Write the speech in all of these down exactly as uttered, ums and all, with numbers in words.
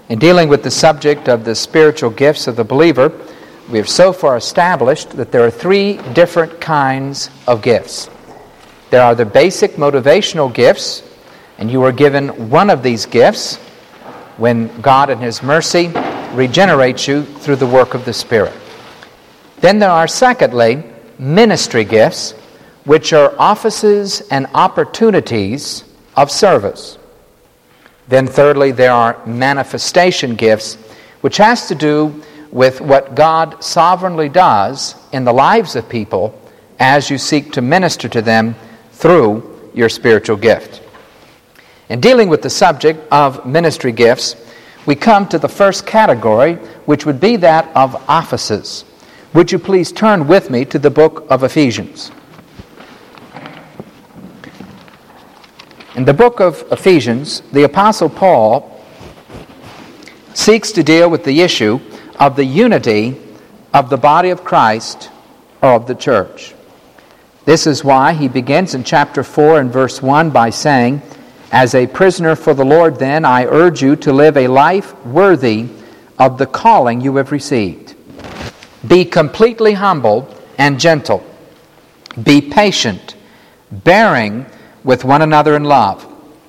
In dealing with the subject of the spiritual gifts of the believer, we have so far established that there are three different kinds of gifts. There are the basic motivational gifts, and you are given one of these gifts when God in His mercy regenerates you through the work of the Spirit. Then there are, secondly, ministry gifts, which are offices and opportunities of service. Then thirdly, there are manifestation gifts, which has to do with what God sovereignly does in the lives of people as you seek to minister to them through your spiritual gift. In dealing with the subject of ministry gifts, we come to the first category, which would be that of offices. Would you please turn with me to the book of Ephesians? In the book of Ephesians, the Apostle Paul seeks to deal with the issue of the unity of the body of Christ or of the church. This is why he begins in chapter four and verse one by saying, "As a prisoner for the Lord, then, I urge you to live a life worthy of the calling you have received. Be completely humble and gentle. Be patient, bearing with one another in love.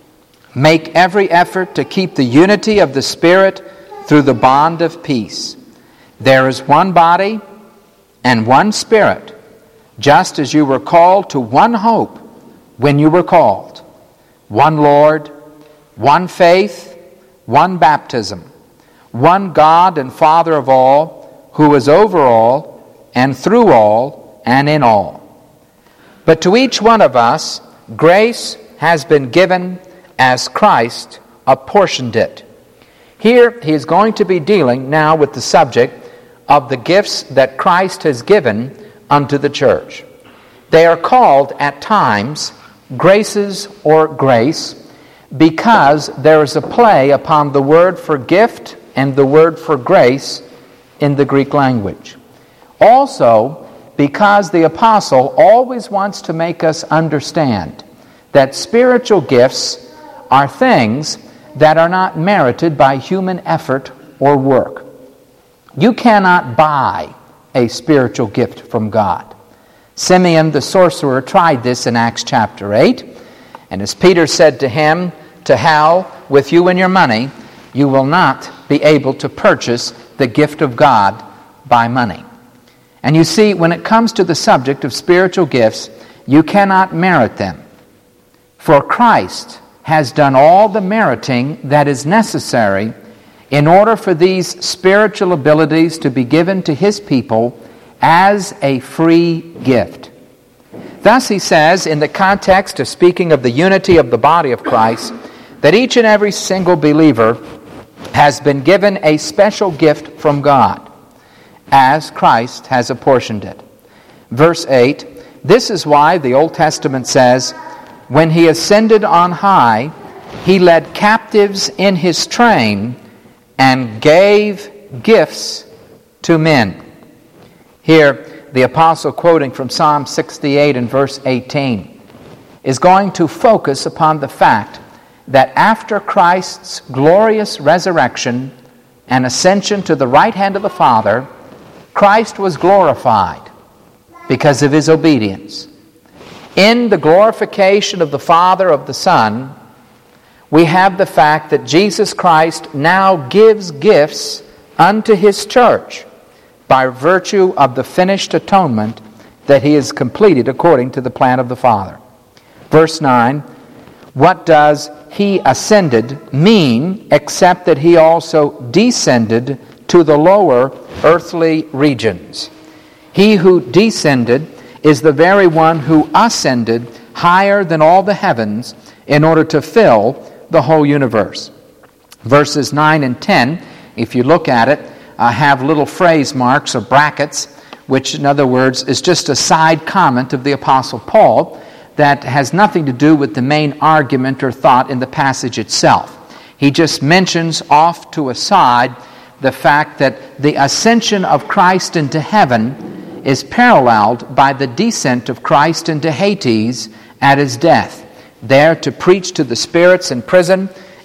Make every effort to keep the unity of the Spirit through the bond of peace. There is one body and one Spirit, just as you were called to one hope when you were called. One Lord, one faith, one baptism, one God and Father of all, who is over all and through all and in all. But to each one of us, grace has been given as Christ apportioned it." Here he is going to be dealing now with the subject of the gifts that Christ has given unto the church. They are called at times graces or grace because there is a play upon the word for gift and the word for grace in the Greek language. Also, because the apostle always wants to make us understand that spiritual gifts are things that are not merited by human effort or work. You cannot buy a spiritual gift from God. Simeon the sorcerer tried this in Acts chapter eight, and as Peter said to him, "To hell with you and your money, you will not be able to purchase the gift of God by money." And you see, when it comes to the subject of spiritual gifts, you cannot merit them. For Christ has done all the meriting that is necessary in order for these spiritual abilities to be given to His people as a free gift. Thus he says, in the context of speaking of the unity of the body of Christ, that each and every single believer has been given a special gift from God, as Christ has apportioned it. Verse eight, "This is why the Old Testament says, when He ascended on high, He led captives in His train and gave gifts to men." Here, the apostle, quoting from Psalm sixty-eight and verse eighteen, is going to focus upon the fact that after Christ's glorious resurrection and ascension to the right hand of the Father, Christ was glorified because of His obedience. In the glorification of the Father of the Son, we have the fact that Jesus Christ now gives gifts unto His church by virtue of the finished atonement that He has completed according to the plan of the Father. Verse nine, "What does He ascended mean except that He also descended to the lower earthly regions? He who descended is the very one who ascended higher than all the heavens in order to fill the whole universe." Verses nine and ten, if you look at it, uh, have little phrase marks or brackets, which in other words is just a side comment of the Apostle Paul that has nothing to do with the main argument or thought in the passage itself. He just mentions off to a side the fact that the ascension of Christ into heaven is paralleled by the descent of Christ into Hades at His death, there to preach to the spirits in prison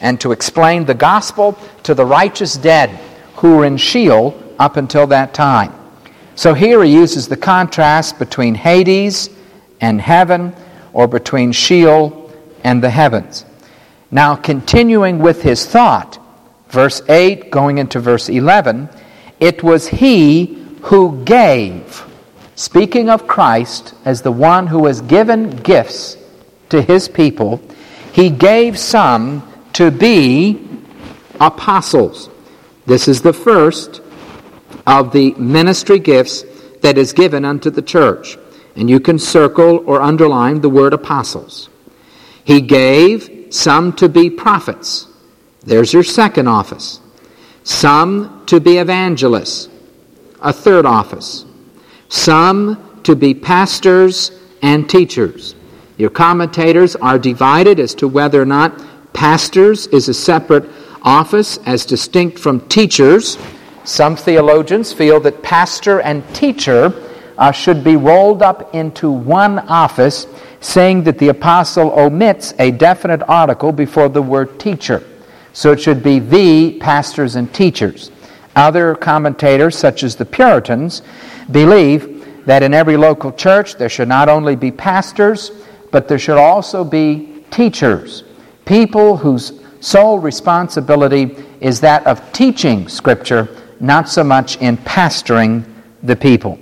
and to explain the gospel to the righteous dead who were in Sheol up until that time. So here he uses the contrast between Hades and heaven, or between Sheol and the heavens. Now, continuing with his thought, verse eight going into verse eleven, it was he who gave, speaking of Christ as the one who has given gifts to his people, he gave some to be apostles. This is the first of the ministry gifts that is given unto the church. And you can circle or underline the word apostles. He gave some to be prophets. There's your second office. Some to be evangelists, a third office. Some to be pastors and teachers. Your commentators are divided as to whether or not pastors is a separate office as distinct from teachers. Some theologians feel that pastor and teacher uh, should be rolled up into one office, saying that the apostle omits a definite article before the word teacher. So it should be the pastors and teachers. Other commentators, such as the Puritans, believe that in every local church there should not only be pastors, but there should also be teachers, people whose sole responsibility is that of teaching Scripture, not so much in pastoring the people.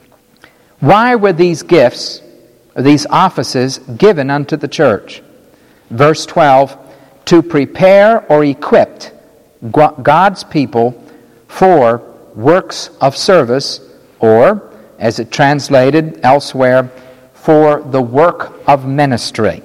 Why were these gifts, these offices, given unto the church? Verse twelve, to prepare or equip God's people for works of service, or, as it translated elsewhere, for the work of ministry,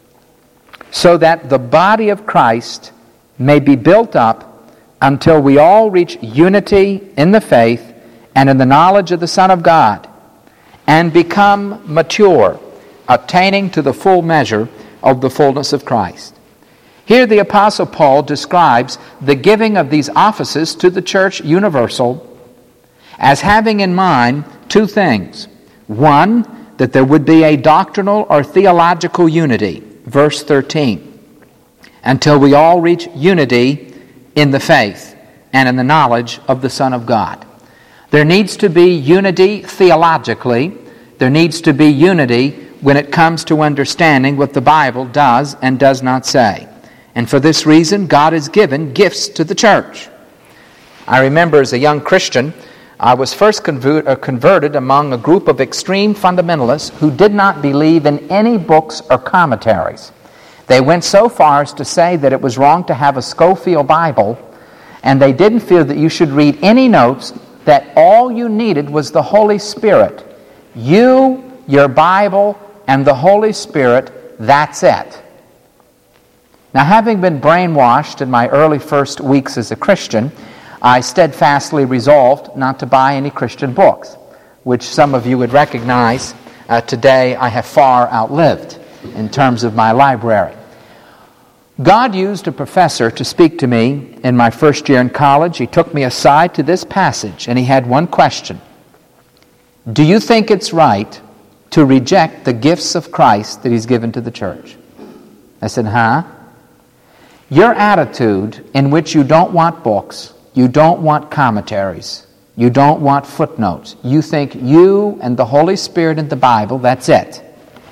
so that the body of Christ may be built up until we all reach unity in the faith and in the knowledge of the Son of God, and become mature, attaining to the full measure of the fullness of Christ. Here the Apostle Paul describes the giving of these offices to the church universal as having in mind two things. One, that there would be a doctrinal or theological unity. Verse thirteen, until we all reach unity in the faith and in the knowledge of the Son of God. There needs to be unity theologically. There needs to be unity when it comes to understanding what the Bible does and does not say. And for this reason, God has given gifts to the church. I remember as a young Christian, I was first convert, uh, converted among a group of extreme fundamentalists who did not believe in any books or commentaries. They went so far as to say that it was wrong to have a Scofield Bible, and they didn't feel that you should read any notes, that all you needed was the Holy Spirit. You, your Bible, and the Holy Spirit, that's it. Now, having been brainwashed in my early first weeks as a Christian, I steadfastly resolved not to buy any Christian books, which some of you would recognize uh, today I have far outlived in terms of my library. God used a professor to speak to me in my first year in college. He took me aside to this passage, and he had one question. Do you think it's right to reject the gifts of Christ that He's given to the church? I said, huh? Your attitude in which you don't want books, you don't want commentaries, you don't want footnotes. You think you and the Holy Spirit and the Bible, that's it.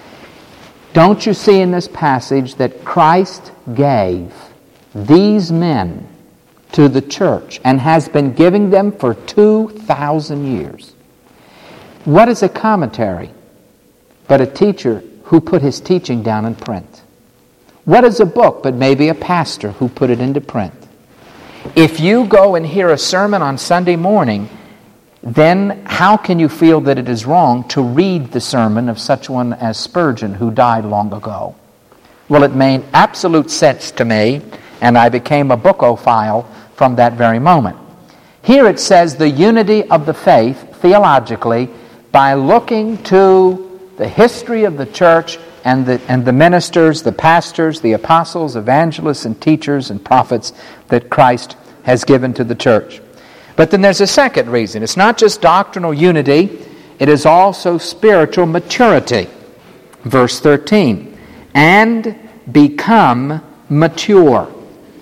Don't you see in this passage that Christ gave these men to the church and has been giving them for two thousand years? What is a commentary but a teacher who put his teaching down in print? What is a book but maybe a pastor who put it into print? If you go and hear a sermon on Sunday morning, then how can you feel that it is wrong to read the sermon of such one as Spurgeon, who died long ago? Well, it made absolute sense to me, and I became a bookophile from that very moment. Here it says the unity of the faith, theologically, by looking to the history of the church and the, and the ministers, the pastors, the apostles, evangelists, and teachers and prophets that Christ has given to the church. But then there's a second reason. It's not just doctrinal unity, it is also spiritual maturity. Verse thirteen, and become mature.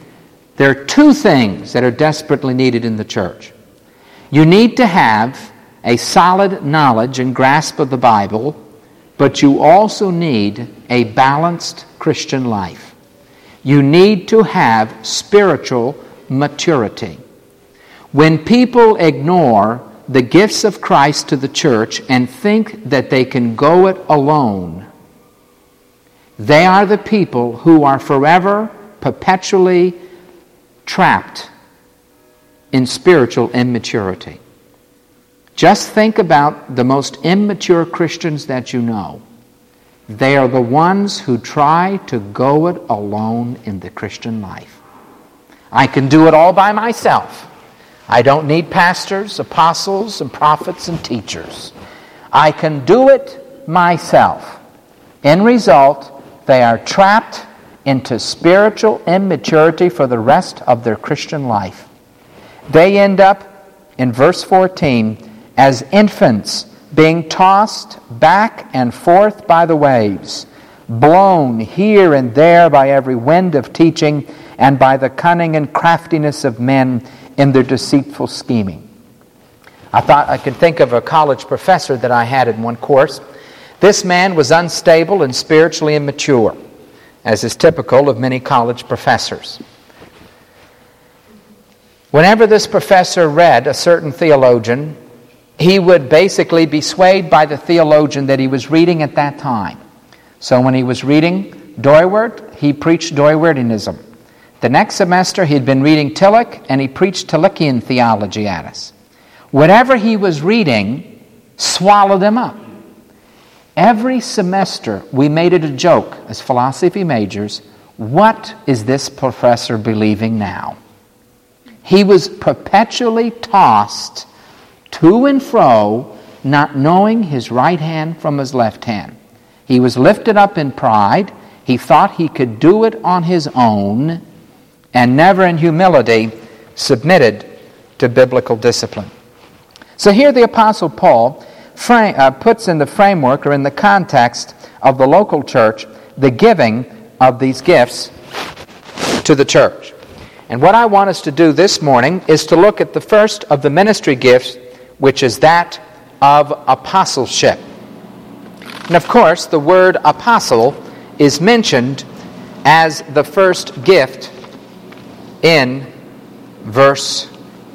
There are two things that are desperately needed in the church. You need to have a solid knowledge and grasp of the Bible, but you also need a balanced Christian life. You need to have spiritual maturity. When people ignore the gifts of Christ to the church and think that they can go it alone, they are the people who are forever, perpetually trapped in spiritual immaturity. Just think about the most immature Christians that you know. They are the ones who try to go it alone in the Christian life. I can do it all by myself. I don't need pastors, apostles, and prophets and teachers. I can do it myself. In result, they are trapped into spiritual immaturity for the rest of their Christian life. They end up, in verse fourteen, as infants being tossed back and forth by the waves, blown here and there by every wind of teaching and by the cunning and craftiness of men in their deceitful scheming. I thought I could think of a college professor that I had in one course. This man was unstable and spiritually immature, as is typical of many college professors. Whenever this professor read a certain theologian, he would basically be swayed by the theologian that he was reading at that time. So when he was reading Dooyeweerd, he preached Dooyeweerdianism. The next semester he'd been reading Tillich, and he preached Tillichian theology at us. Whatever he was reading swallowed him up. Every semester we made it a joke as philosophy majors, what is this professor believing now? He was perpetually tossed to and fro, not knowing his right hand from his left hand. He was lifted up in pride. He thought he could do it on his own, and never in humility submitted to biblical discipline. So here the Apostle Paul frame, uh, puts in the framework or in the context of the local church the giving of these gifts to the church. And what I want us to do this morning is to look at the first of the ministry gifts, which is that of apostleship. And of course, the word apostle is mentioned as the first gift in verse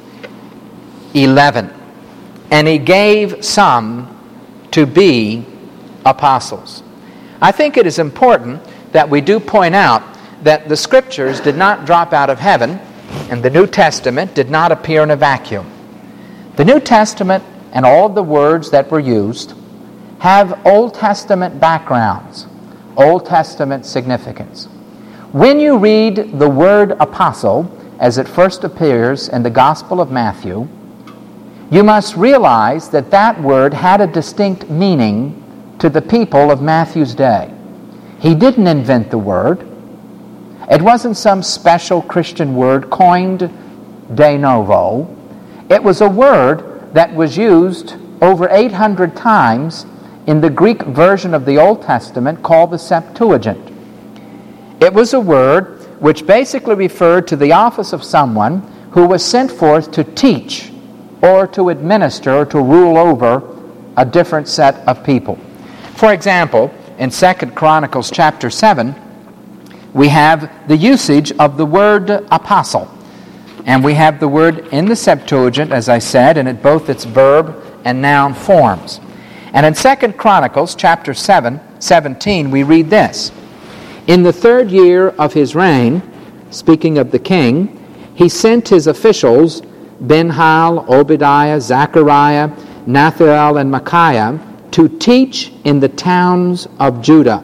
eleven. And he gave some to be apostles. I think it is important that we do point out that the Scriptures did not drop out of heaven, and the New Testament did not appear in a vacuum. The New Testament and all of the words that were used have Old Testament backgrounds, Old Testament significance. When you read the word apostle as it first appears in the Gospel of Matthew, you must realize that that word had a distinct meaning to the people of Matthew's day. He didn't invent the word. It wasn't some special Christian word coined de novo. It was a word that was used over eight hundred times in the Greek version of the Old Testament called the Septuagint. It was a word which basically referred to the office of someone who was sent forth to teach or to administer or to rule over a different set of people. For example, in Second Chronicles chapter seven, we have the usage of the word apostle. And we have the word in the Septuagint, as I said, in it both its verb and noun forms. And in Second Chronicles chapter seven, seventeen, we read this. In the third year of his reign, speaking of the king, he sent his officials, Ben-Hal, Obadiah, Zechariah, Nathael, and Micaiah, to teach in the towns of Judah.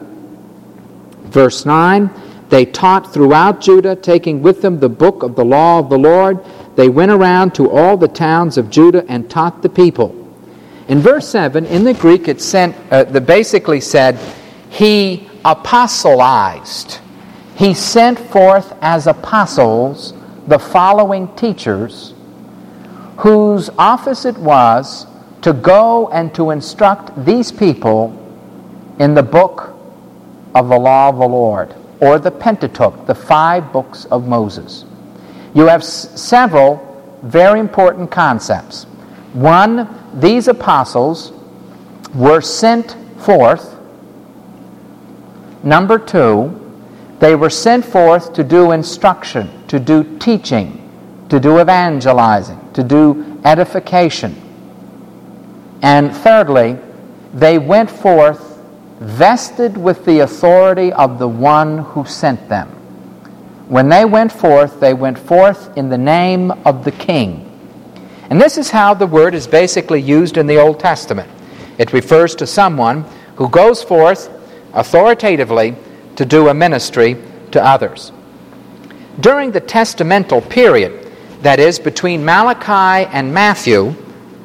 Verse nine, they taught throughout Judah, taking with them the book of the law of the Lord. They went around to all the towns of Judah and taught the people. In verse seven, in the Greek, it sent, uh, the basically said, he apostolized. He sent forth as apostles the following teachers, whose office it was to go and to instruct these people in the book of the law of the Lord, or the Pentateuch, the five books of Moses. you have s- several very important concepts. One, these apostles were sent forth. Number two, they were sent forth to do instruction, to do teaching, to do evangelizing, to do edification. And thirdly, they went forth vested with the authority of the one who sent them. When they went forth, they went forth in the name of the King. And this is how the word is basically used in the Old Testament. It refers to someone who goes forth authoritatively to do a ministry to others. During the testamental period, that is, between Malachi and Matthew,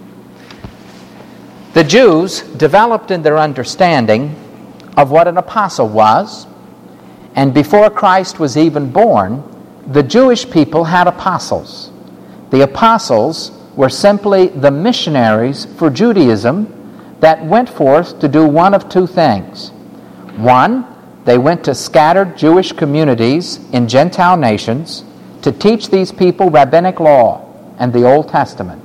the Jews developed in their understanding of what an apostle was, and before Christ was even born, the Jewish people had apostles. The apostles were simply the missionaries for Judaism that went forth to do one of two things. One, they went to scattered Jewish communities in Gentile nations to teach these people rabbinic law and the Old Testament.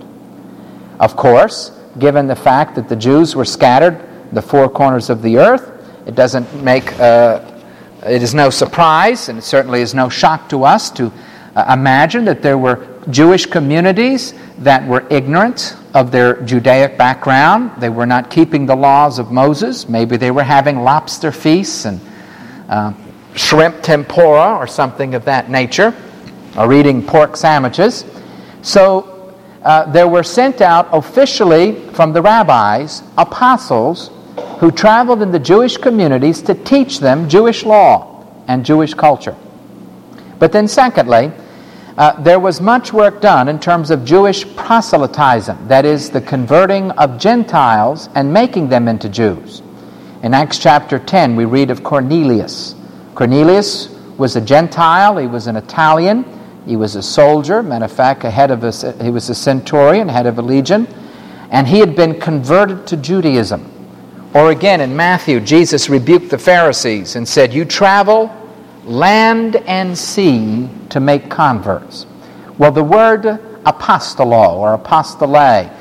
Of course, given the fact that the Jews were scattered the four corners of the earth, it doesn't make, uh, it is no surprise, and it certainly is no shock to us to uh, imagine that there were Jewish communities that were ignorant of their Judaic background. They were not keeping the laws of Moses. Maybe they were having lobster feasts and uh, shrimp tempura or something of that nature, or eating pork sandwiches. So uh, there were sent out officially from the rabbis apostles who traveled in the Jewish communities to teach them Jewish law and Jewish culture. But then secondly, Uh, there was much work done in terms of Jewish proselytism, that is, the converting of Gentiles and making them into Jews. In Acts chapter ten, we read of Cornelius. Cornelius was a Gentile. He was an Italian. He was a soldier. Matter of fact, a head of a, he was a centurion, head of a legion, and he had been converted to Judaism. Or again, in Matthew, Jesus rebuked the Pharisees and said, "You travel land and sea to make converts." Well, the word apostolo or apostole,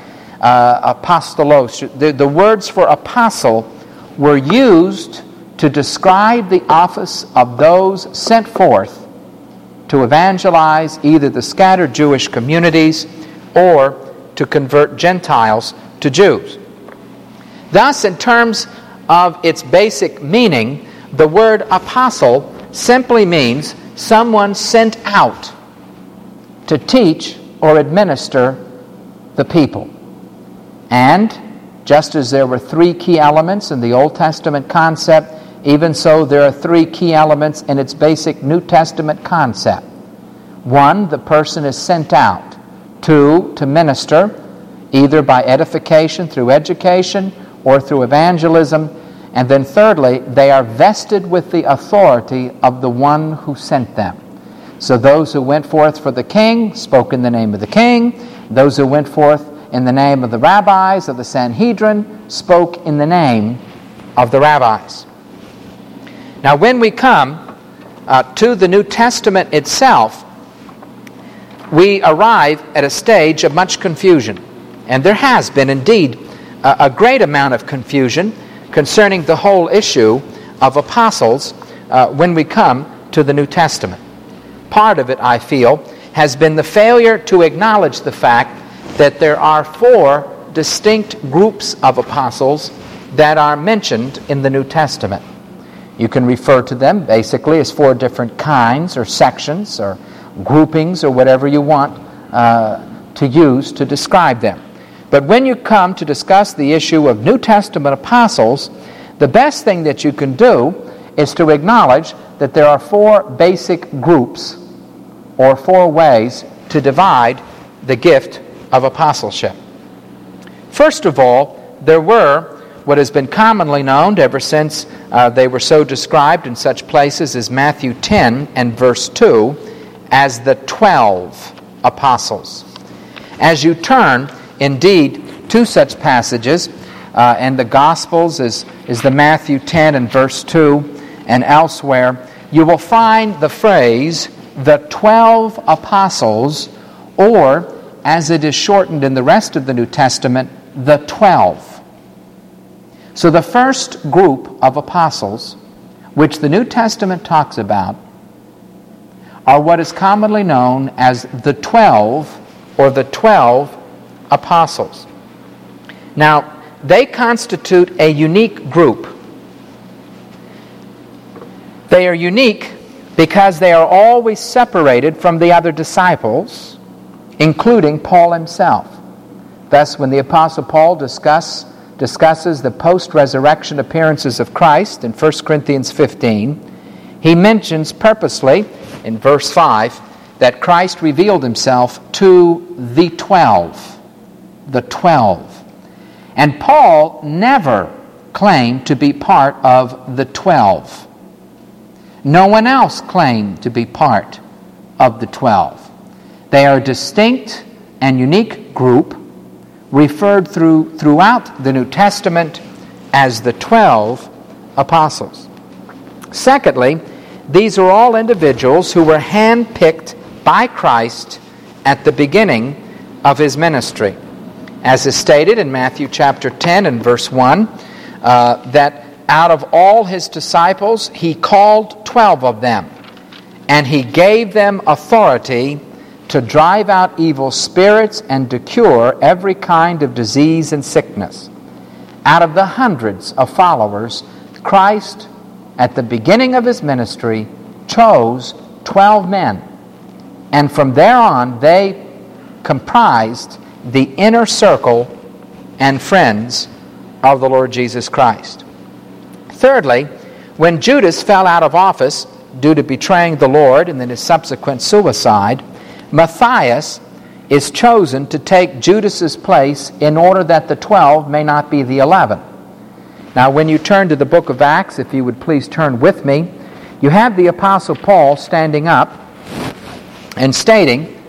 uh, apostolos, the, the words for apostle were used to describe the office of those sent forth to evangelize either the scattered Jewish communities or to convert Gentiles to Jews. Thus, in terms of its basic meaning, the word apostle simply means someone sent out to teach or administer the people. And just as there were three key elements in the Old Testament concept, even so there are three key elements in its basic New Testament concept. One, the person is sent out. Two, to minister, either by edification through education or through evangelism. And then thirdly, they are vested with the authority of the one who sent them. So those who went forth for the king spoke in the name of the king. Those who went forth in the name of the rabbis of the Sanhedrin spoke in the name of the rabbis. Now when we come uh, to the New Testament itself, we arrive at a stage of much confusion. And there has been indeed a, a great amount of confusion concerning the whole issue of apostles uh, when we come to the New Testament. Part of it, I feel, has been the failure to acknowledge the fact that there are four distinct groups of apostles that are mentioned in the New Testament. You can refer to them basically as four different kinds or sections or groupings or whatever you want uh, to use to describe them. But when you come to discuss the issue of New Testament apostles, the best thing that you can do is to acknowledge that there are four basic groups or four ways to divide the gift of apostleship. First of all, there were what has been commonly known ever since uh, they were so described in such places as Matthew ten and verse two as the twelve apostles. As you turn indeed to such passages, uh, and the Gospels is, is the Matthew ten and verse two and elsewhere, you will find the phrase, the twelve apostles, or, as it is shortened in the rest of the New Testament, the twelve. So the first group of apostles, which the New Testament talks about, are what is commonly known as the twelve, or the twelve apostles. Now, they constitute a unique group. They are unique because they are always separated from the other disciples, including Paul himself. Thus, when the Apostle Paul discuss, discusses the post-resurrection appearances of Christ in First Corinthians fifteen, he mentions purposely in verse five that Christ revealed himself to the twelve. The twelve. And Paul never claimed to be part of the twelve. No one else claimed to be part of the twelve. They are a distinct and unique group referred through throughout the New Testament as the twelve apostles. Secondly, these are all individuals who were handpicked by Christ at the beginning of his ministry. As is stated in Matthew chapter ten and verse one, uh, that out of all his disciples, he called twelve of them, and he gave them authority to drive out evil spirits and to cure every kind of disease and sickness. Out of the hundreds of followers, Christ, at the beginning of his ministry, chose twelve men. And from there on, they comprised the inner circle and friends of the Lord Jesus Christ. Thirdly, when Judas fell out of office due to betraying the Lord and then his subsequent suicide, Matthias is chosen to take Judas's place in order that the twelve may not be the eleven. Now, when you turn to the book of Acts, if you would please turn with me, you have the Apostle Paul standing up and stating,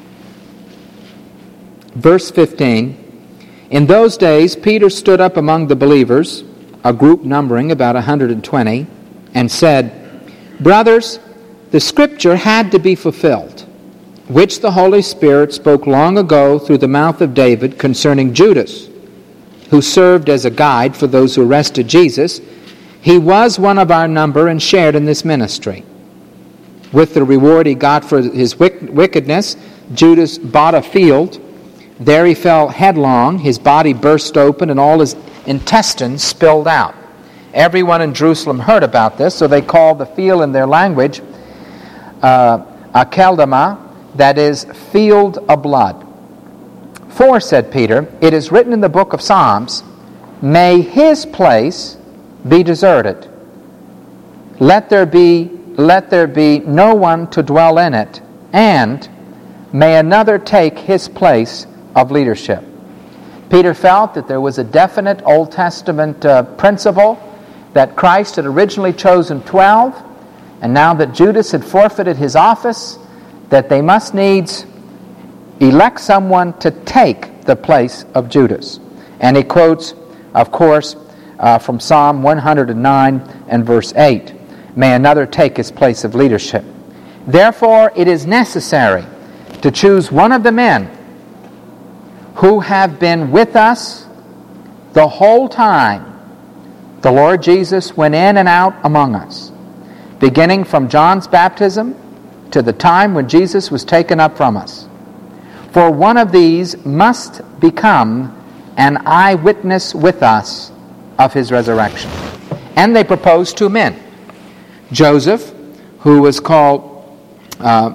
verse fifteen, "In those days Peter stood up among the believers, a group numbering about one hundred twenty, and said, 'Brothers, the scripture had to be fulfilled, which the Holy Spirit spoke long ago through the mouth of David concerning Judas, who served as a guide for those who arrested Jesus. He was one of our number and shared in this ministry. With the reward he got for his wickedness, Judas bought a field. There he fell headlong, his body burst open, and all his intestines spilled out. Everyone in Jerusalem heard about this, so they called the field in their language uh, Akeldama, that is, field of blood. For, said Peter, it is written in the book of Psalms, may his place be deserted. Let there be, let there be no one to dwell in it, and may another take his place of leadership. Peter felt that there was a definite Old Testament uh, principle that Christ had originally chosen twelve, and now that Judas had forfeited his office, that they must needs elect someone to take the place of Judas. And he quotes, of course, uh, from Psalm one hundred nine and verse eight, may another take his place of leadership. Therefore, it is necessary to choose one of the men who have been with us the whole time the Lord Jesus went in and out among us, beginning from John's baptism to the time when Jesus was taken up from us. For one of these must become an eyewitness with us of his resurrection. And they proposed two men, Joseph, who was called uh,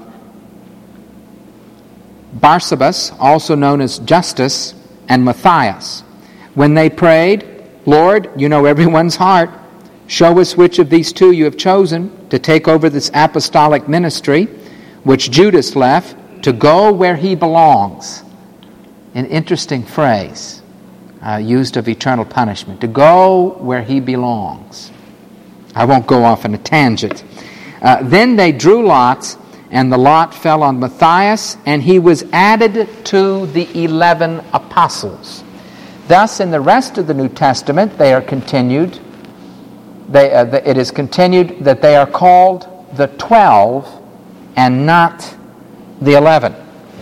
Barsabas, also known as Justus, and Matthias. When they prayed, Lord, you know everyone's heart. Show us which of these two you have chosen to take over this apostolic ministry, which Judas left, to go where he belongs. An interesting phrase uh, used of eternal punishment. To go where he belongs. I won't go off on a tangent. Uh, then they drew lots, and the lot fell on Matthias, and he was added to the eleven apostles. Thus, in the rest of the New Testament, they are continued. They, uh, it is continued that they are called the twelve and not the eleven.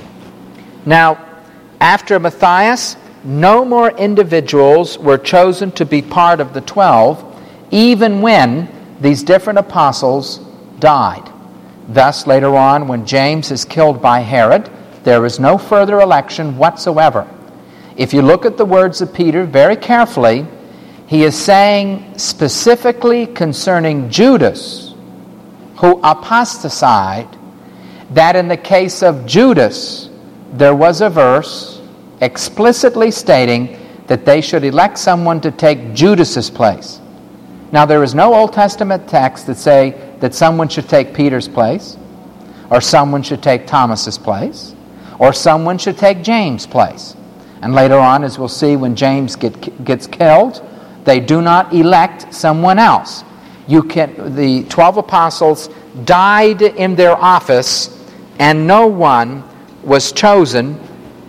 Now, after Matthias, no more individuals were chosen to be part of the twelve, even when these different apostles died. Thus, later on, when James is killed by Herod, there is no further election whatsoever. If you look at the words of Peter very carefully, he is saying specifically concerning Judas, who apostatized, that in the case of Judas, there was a verse explicitly stating that they should elect someone to take Judas's place. Now, there is no Old Testament text that say that someone should take Peter's place, or someone should take Thomas's place, or someone should take James' place. And later on, as we'll see, when James get, gets killed, they do not elect someone else. You can, the twelve apostles died in their office, and no one was chosen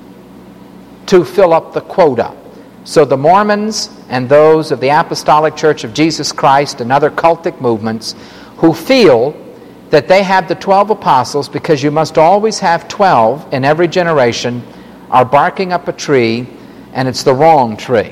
to fill up the quota. So the Mormons and those of the Apostolic Church of Jesus Christ and other cultic movements who feel that they have the twelve apostles because you must always have twelve in every generation are barking up a tree, and it's the wrong tree.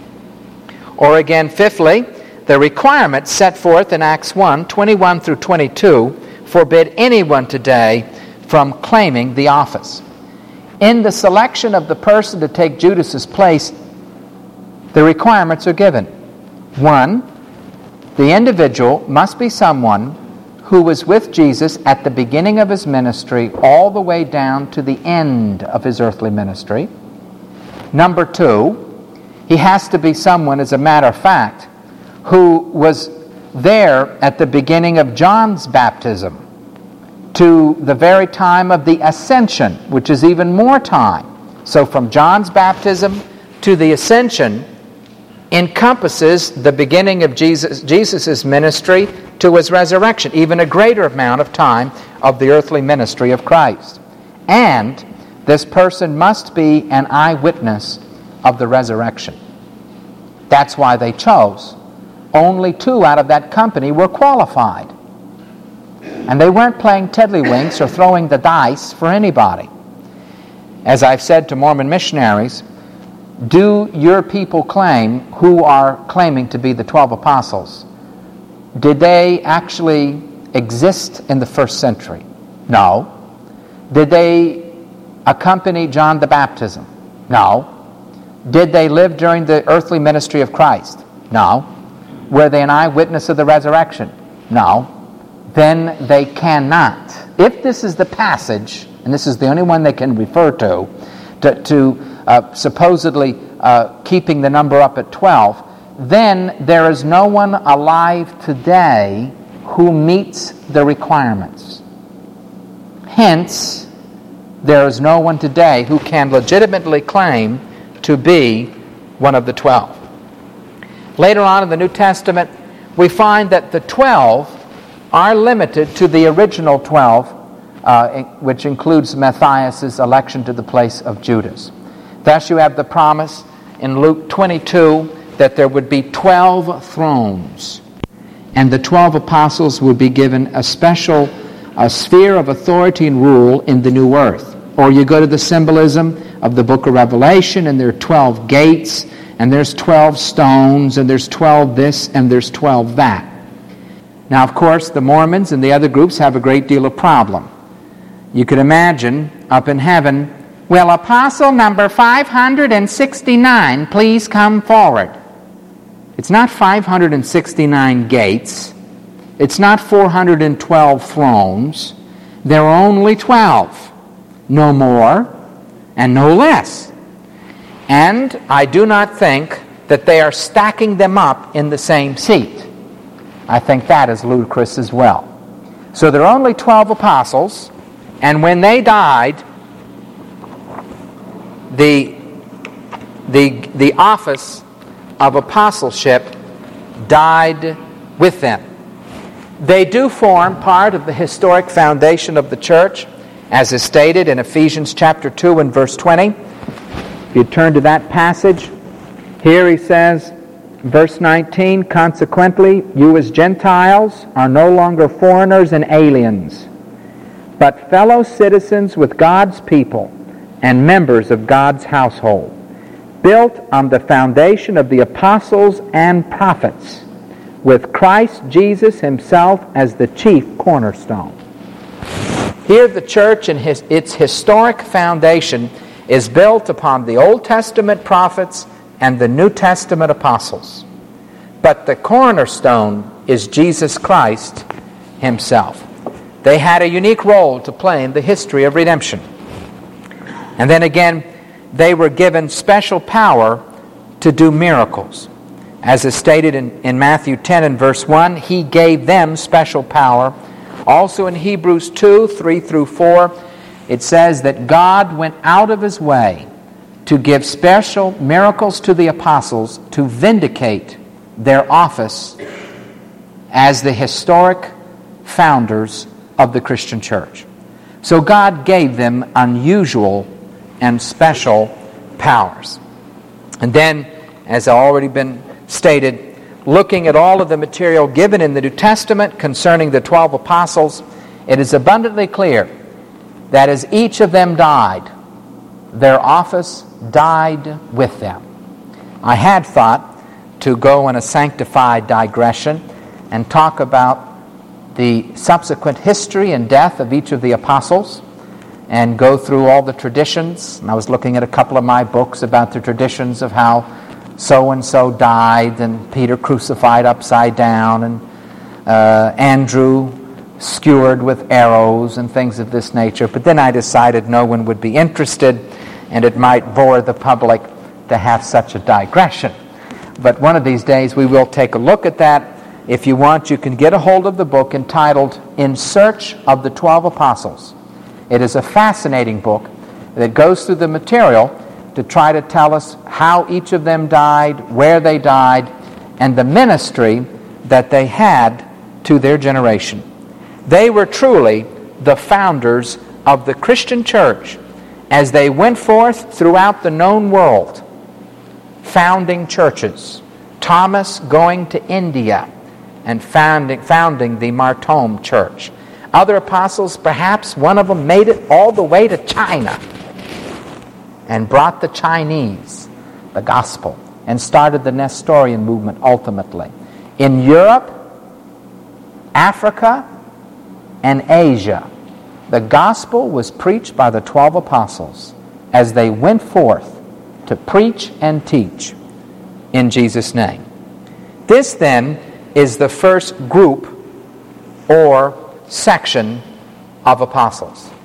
Or again, fifthly, the requirements set forth in Acts one, twenty-one through twenty-two forbid anyone today from claiming the office. In the selection of the person to take Judas's place, the requirements are given. One, the individual must be someone who was with Jesus at the beginning of his ministry all the way down to the end of his earthly ministry. Number two, he has to be someone, as a matter of fact, who was there at the beginning of John's baptism to the very time of the ascension, which is even more time. So from John's baptism to the ascension encompasses the beginning of Jesus Jesus's ministry to his resurrection, even a greater amount of time of the earthly ministry of Christ. And this person must be an eyewitness of the resurrection. That's why they chose. Only two out of that company were qualified. And they weren't playing tiddlywinks or throwing the dice for anybody. As I've said to Mormon missionaries, do your people claim who are claiming to be the twelve apostles? Did they actually exist in the first century? No. Did they accompany John the Baptist? No. Did they live during the earthly ministry of Christ? No. Were they an eyewitness of the resurrection? No. Then they cannot. If this is the passage, and this is the only one they can refer to, to, to uh, supposedly uh, keeping the number up at twelve, then there is no one alive today who meets the requirements. Hence, there is no one today who can legitimately claim to be one of the twelve. Later on in the New Testament, we find that the twelve are limited to the original twelve, uh, which includes Matthias' election to the place of Judas. Thus you have the promise in Luke twenty-two that there would be twelve thrones, and the twelve apostles would be given a special a sphere of authority and rule in the new earth. Or you go to the symbolism of the book of Revelation, and there are twelve gates, and there's twelve stones, and there's twelve this, and there's twelve that. Now, of course, the Mormons and the other groups have a great deal of problem. You could imagine up in heaven, will apostle number five hundred sixty-nine please come forward? It's not five hundred sixty-nine gates. It's not four hundred twelve thrones. There are only twelve. No more and no less. And I do not think that they are stacking them up in the same seat. I think that is ludicrous as well. So there are only twelve apostles, and when they died, the, the, the office of apostleship died with them. They do form part of the historic foundation of the church, as is stated in Ephesians chapter two and verse twenty. If you turn to that passage, here he says, verse nineteen, consequently, you as Gentiles are no longer foreigners and aliens, but fellow citizens with God's people and members of God's household, built on the foundation of the apostles and prophets, with Christ Jesus himself as the chief cornerstone. Here the church in his, its historic foundation is built upon the Old Testament prophets and the New Testament apostles. But the cornerstone is Jesus Christ himself. They had a unique role to play in the history of redemption. And then again, they were given special power to do miracles. As is stated in, in Matthew ten and verse one, he gave them special power. Also in Hebrews two, three through four, it says that God went out of his way to give special miracles to the apostles to vindicate their office as the historic founders of the Christian church. So God gave them unusual and special powers. And then, as already been stated, looking at all of the material given in the New Testament concerning the twelve apostles, it is abundantly clear that as each of them died, their office died with them. I had thought to go on a sanctified digression and talk about the subsequent history and death of each of the apostles and go through all the traditions. And I was looking at a couple of my books about the traditions of how so-and-so died, and Peter crucified upside down, and uh, Andrew skewered with arrows and things of this nature. But then I decided no one would be interested, and it might bore the public to have such a digression. But one of these days we will take a look at that. If you want, you can get a hold of the book entitled In Search of the Twelve Apostles. It is a fascinating book that goes through the material to try to tell us how each of them died, where they died, and the ministry that they had to their generation. They were truly the founders of the Christian church as they went forth throughout the known world, founding churches. Thomas going to India and founding, founding the Martome Church. Other apostles, perhaps one of them made it all the way to China and brought the Chinese the gospel and started the Nestorian movement ultimately. In Europe, Africa, and Asia, the gospel was preached by the twelve apostles as they went forth to preach and teach in Jesus' name. This then is the first group or section of apostles.